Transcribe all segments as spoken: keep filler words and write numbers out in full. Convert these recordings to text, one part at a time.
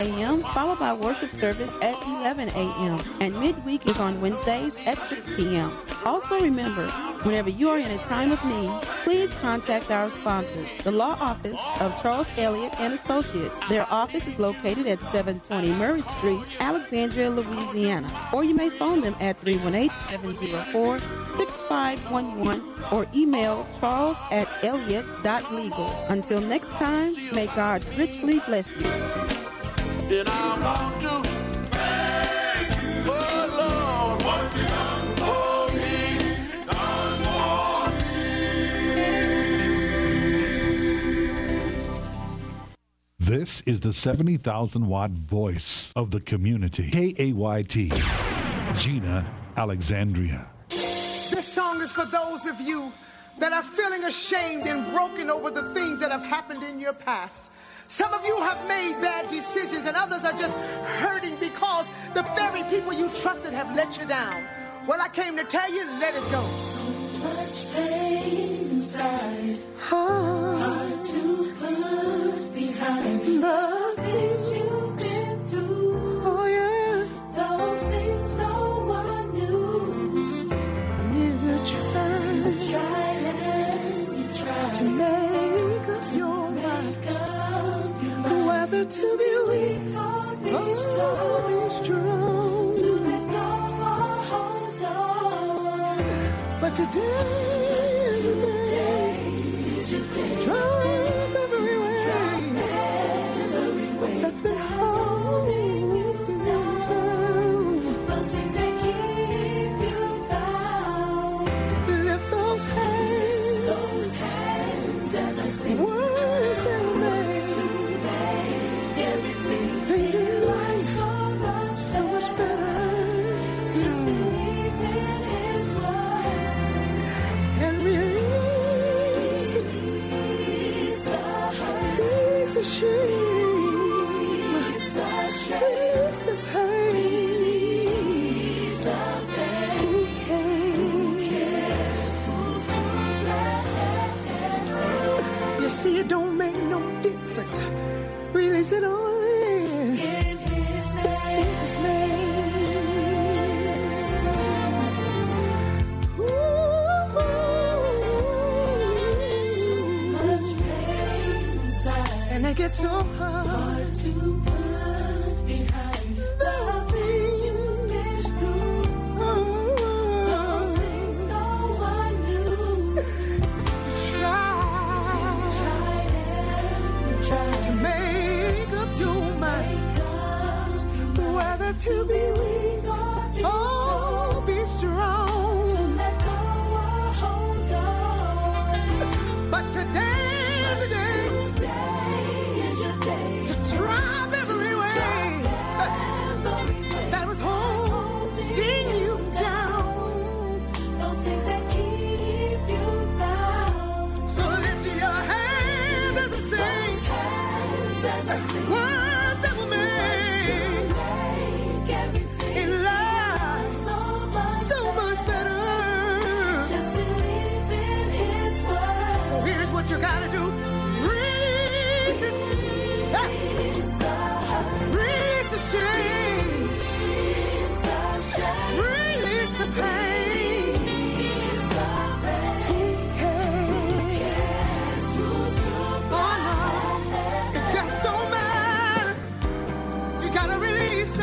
a m, followed by worship service at eleven a m, and midweek is on Wednesdays at six p m Also remember, whenever you are in a time of need, please contact our sponsors, the Law Office of Charles Elliott and Associates. Their office is located at seven twenty Murray Street, Alexandria, Louisiana. Or you may phone them at three one eight, seven zero four, six five one one or email charles at elliott dot legal. Until next time, may God richly bless you. Then I want to thank the Lord, what you done for me, done for me. This is the seventy thousand watt voice of the community. K A Y T, Gina Alexandria. This song is for those of you that are feeling ashamed and broken over the things that have happened in your past. Some of you have made bad decisions and others are just hurting because the very people you trusted have let you down. Well, I came to tell you, let it go. So much pain inside, hard to put behind the things you've been through. Oh yeah, those things no one knew. You tried, you tried and you tried to make up your mind, whether to be weak or be oh, strong. Be strong. To let go or hold on. But today is your day. Is your day. Drop every way. Drop every way. That's been holding you down. Those things that keep you bound. Lift those hands. Lift those hands as I sing. Words that were made. Things in life So much, so much better. Just believe in His word And release it. Release the hurt. Release the shame. Release the shame. Release the pain. Release the pain. Who cares? Who cares who's to blame? You see, it don't make no difference. Release it all in. In His name. In His name. Ooh. Much pain inside. And it gets so hard. Hard to put behind those things you've been through. Those things no one knew. Try, Tried and you tried to make up your mind whether to be weak or be strong. to let go or hold on. But today is the day Today is your day. to drop every way Every way. that was holding you down. Those things that keep you bound. So lift your hands as I sing Hands as I sing. words that were made Make everything in life so much, so much better. just believe in His word. So here's what you gotta do. Release it. Hey. Release the hurt. Release the shame. Release the shame. Release the pain. Release the pain. Hey. Cares who's to Oh no, it just don't matter. You gotta release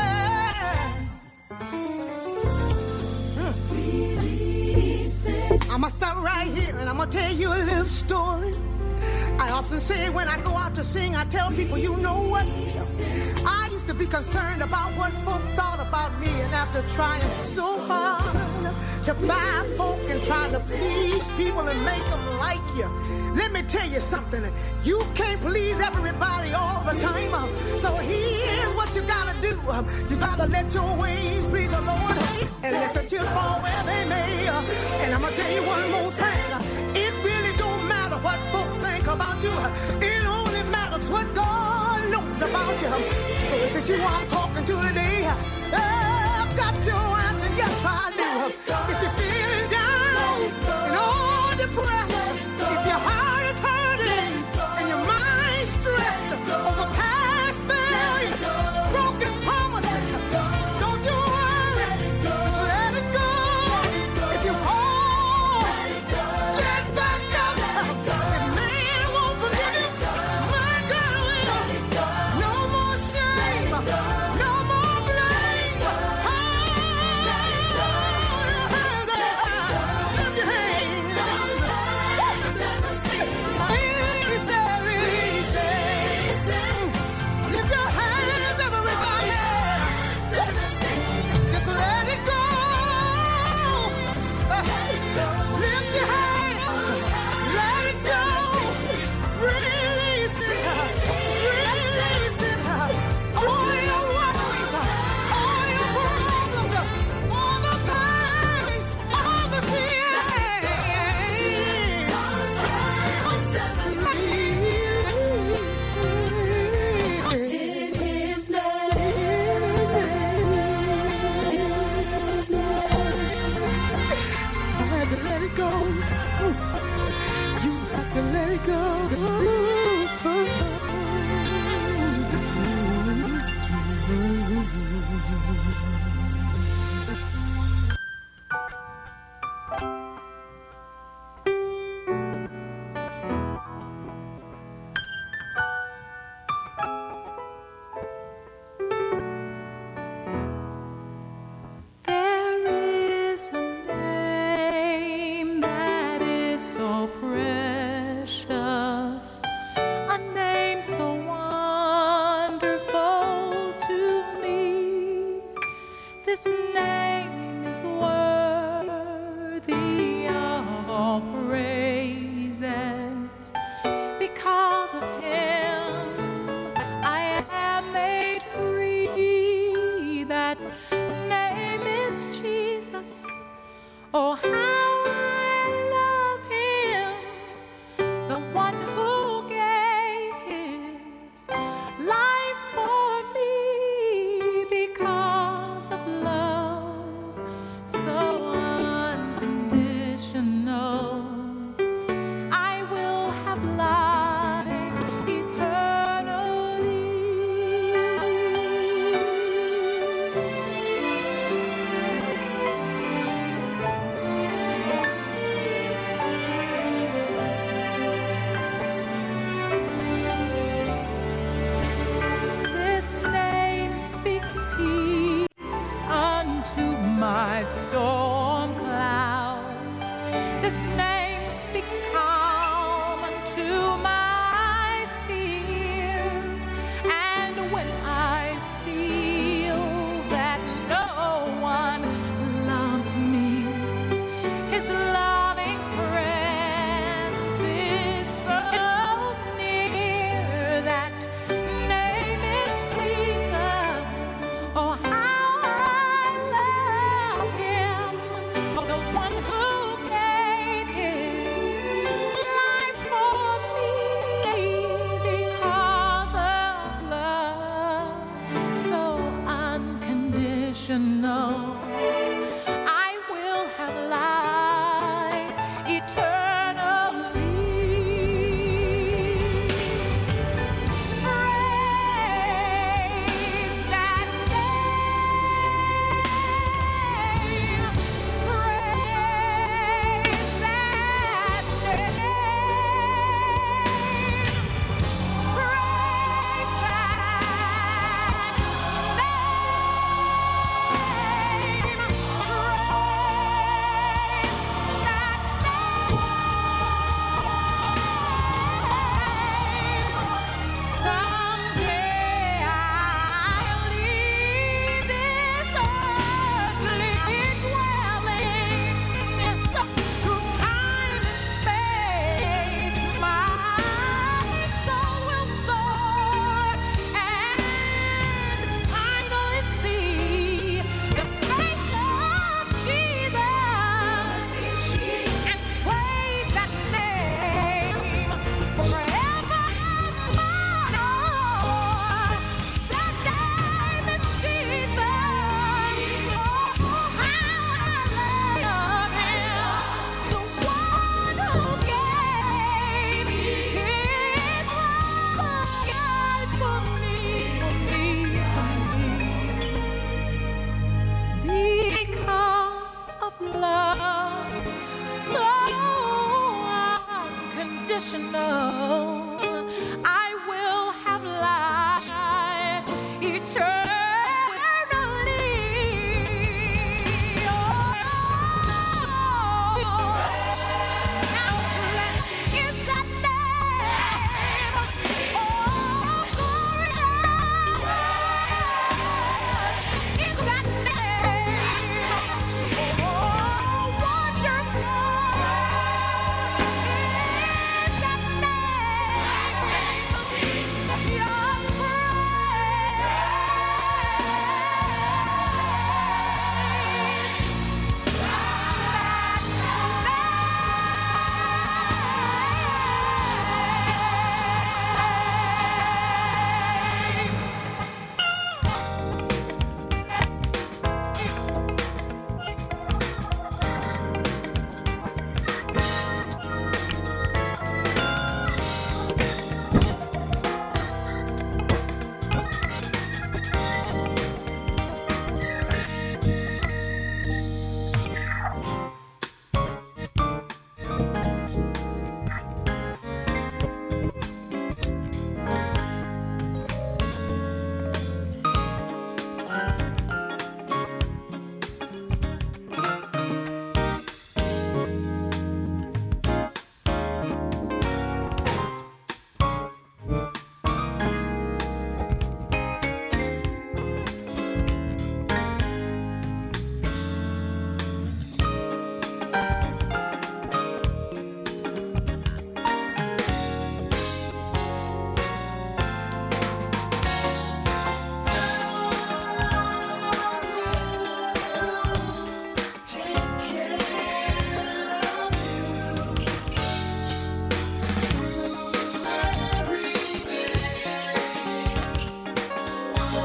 it. release it. I'ma stop right here and I'm gonna tell you a little story. I often say when I go out to sing, I tell people, you know what? I used to be concerned about what folks thought about me, and after trying so hard to buy folk and trying to please people and make them like you, let me tell you something. You can't please everybody all the time. So here's what you gotta do. You gotta let your ways please the Lord and let the chips fall where they may. And I'm gonna tell you one more thing. It really don't matter what folk think about you. It only matters what God knows about you. So if it's you I'm talking to today, I've got your answer. Yes, I do. If you're feeling down and all depressed, if your heart is hurting and your mind stressed over past failures, This name is worthy of all praises. Because of him, I am made free. That name is Jesus. Oh, how I love him, the one who gave his life for me. Because of love so unconditional, I will have life eternally. This name speaks peace unto my storm clouds. This name speaks calm unto my fears. And when I feel that no one loves me, his loving presence is so near. That name is Jesus. Oh, how I love him, the one who gave his life for me. Because of love so unconditional, I will have life eternally. Praise that name. Praise that name. Praise that name.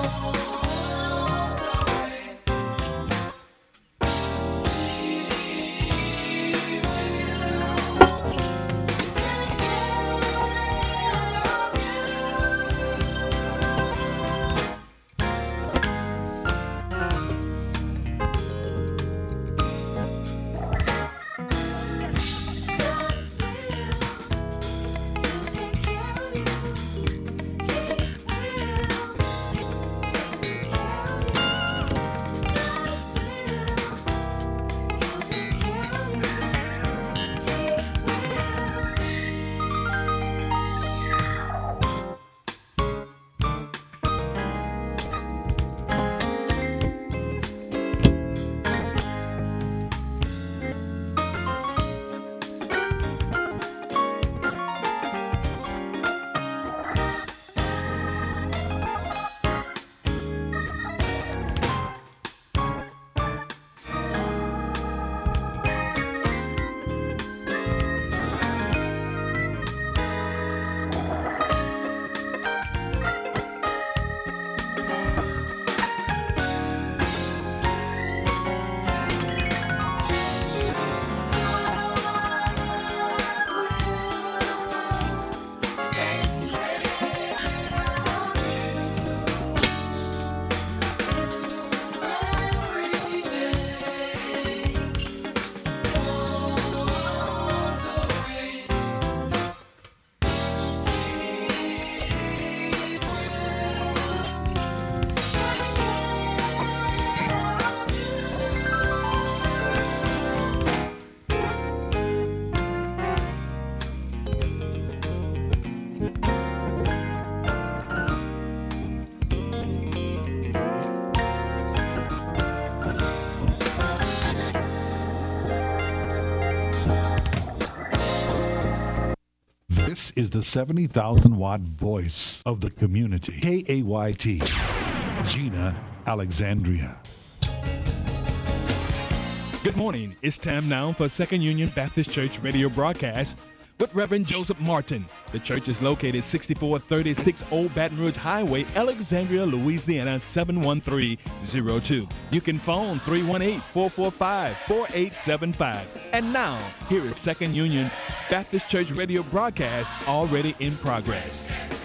This is the seventy thousand watt voice of the community. K A Y T, Gina Alexandria. Good morning. It's time now for Second Union Baptist Church radio broadcast with Reverend Joseph Martin. The church is located sixty-four thirty-six Old Baton Rouge Highway, Alexandria, Louisiana seven one three zero two. You can phone three one eight, four four five, four eight seven five. And now, here is Second Union Baptist Church radio broadcast already in progress.